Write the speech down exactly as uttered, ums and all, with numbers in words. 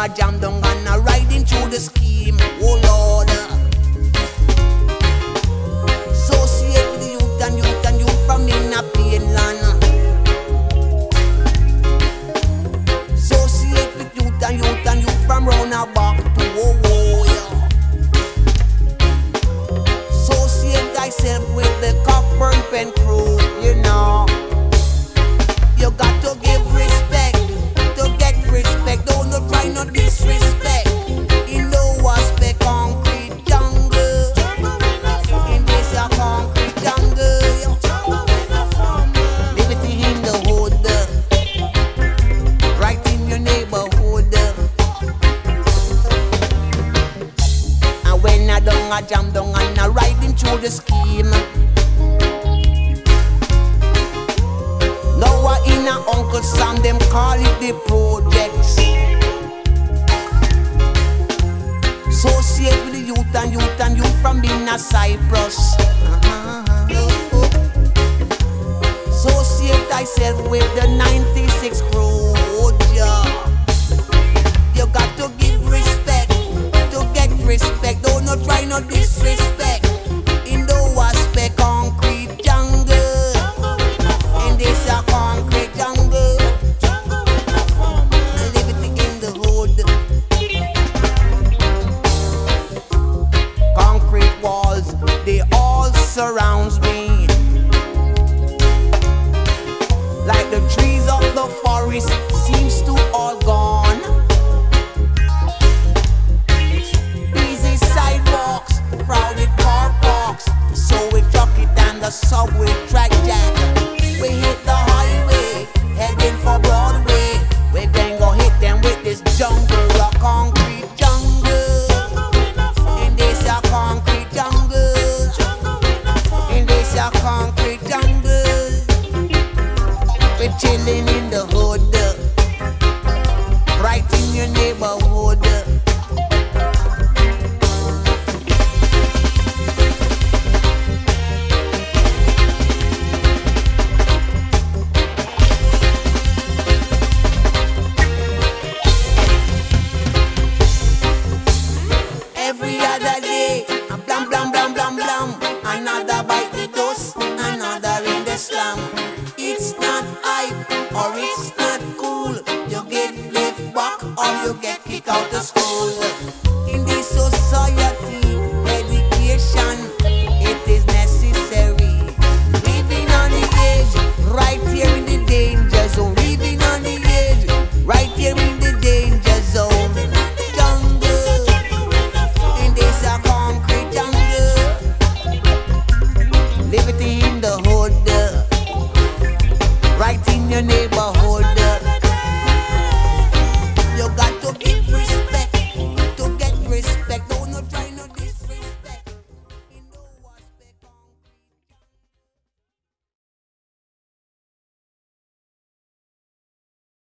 a jam down and a riding through the scheme. Oh Lord, associate with the youth and youth and youth from in a plain land. Associate with youth and youth and youth from round a back to oh oh yeah. Associate thyself with the Cockburn Pen crew, you know. You got to give respect to get respect. Don't no try no disrespect. In no aspect concrete jungle. In this a concrete jungle. Liberty in the hood, right in your neighborhood. And when I don't a jam down and I riding through the scheme. In a Uncle Sam, them call it the projects. Associate with the youth and youth and youth from being a Cyprus. Uh-huh. Associate thyself with the ninety-six crew. Yeah. You got to give respect to get respect. Don't no try no disrespect. In the aspect concrete jungle. In this a concrete jungle. And liberty in the hood. Concrete walls, they all surround me. Like the trees of the forest seems to all gone. Busy sidewalks, crowded car parks. So we truck it and the subway track jack. We hit the highway, heading for Broadway. We then go hit them with this jungle, a concrete jungle. In this a concrete jungle. In this a concrete jungle. We chilling in the hood, right in your neighborhood. Every other day, a blam blam blam blam blam. Another bite the dust, another in the slum. It's not hype or it's not cool. You get left back or you get kicked out of school.